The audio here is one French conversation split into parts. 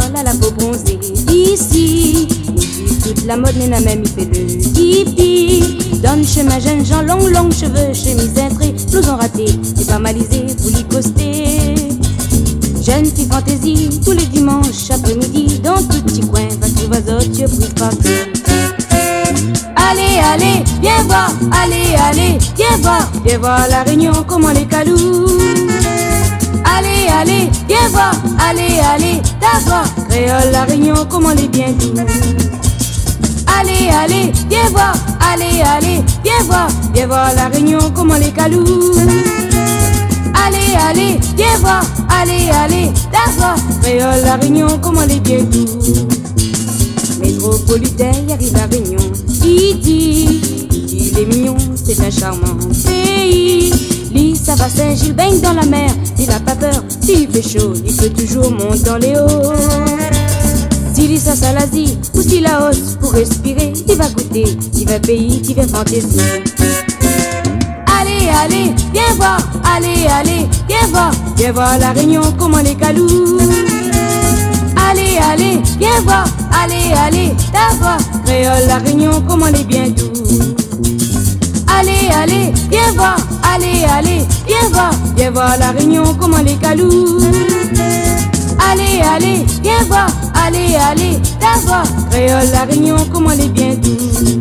créole à la peau bronzée. Ici, toute la mode n'a même fait le hippie. Donne chemin jeunes gens, longs cheveux, chemise cintrée, blouson raté, c'est pas malisé, poulie costée. Jeune fille fantaisie, tous les dimanches après-midi, dans tout petit coin, va trouver tu brise partout. Allez, viens voir, allez, viens voir la Réunion, comment les calous. Allez, viens voir, allez, d'abord, créole la Réunion, comment les bien doux. Allez, viens voir, viens voir la Réunion, comment les calous. Allez, viens voir, d'abord, créole la Réunion, comment les bien doux. Métropolitain, y arrive la Réunion. Il est mignon, c'est un charmant pays. Lis, ça va Saint-Gilles, baigne dans la mer. Il n'a pas peur, s'il fait chaud, il peut toujours monter dans les hauts. S'il lit ça, Salazie, ou s'il la hausse pour respirer, il va goûter, il va pays, il va fantaisie. Allez, viens voir, viens voir la Réunion, comment les calous. Allez, viens voir, d'abord, créole la Réunion, comment les bien doux. Allez, viens voir, viens voir la Réunion, comment les calous. Allez, viens voir, d'abord, créole la Réunion, comment les bien doux.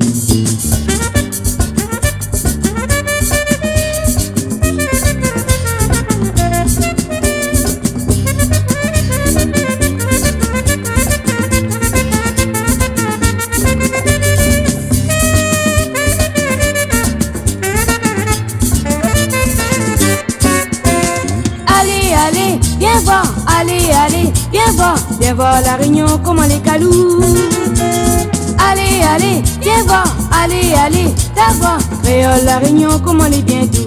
Viens voir la Réunion, comment les calous. Allez, viens voir, d'abord, créole la Réunion, comment les bien doux.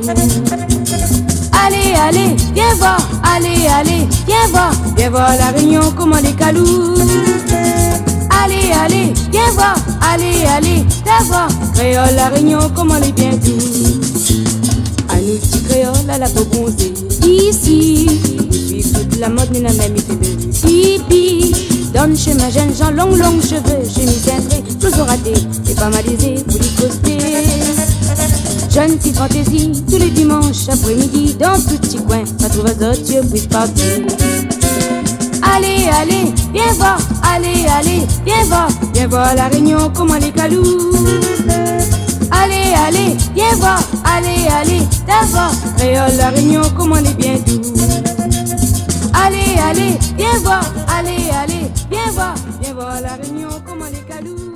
Allez, viens voir, viens voir la Réunion, comment les calous. Allez, viens voir, d'abord, créole la Réunion, comment les bien doux. À nous petits créoles à la peau bronzée, ici, toute la mode n'a même été de hippie. Donne chez ma jeune gens, longs cheveux, chemise cintrée, blouson raté, et pas malisé, poulie costée. Jeune fille fantaisie, tous les dimanches après-midi, dans tout petit coin, pas trouver d'autres, tu brise partout. Allez, viens voir, viens voir la Réunion, comment les calous. Allez, viens voir, d'abord, créole la Réunion, comment les bien doux. Allez, viens voir, viens voir la Réunion, comment les calous.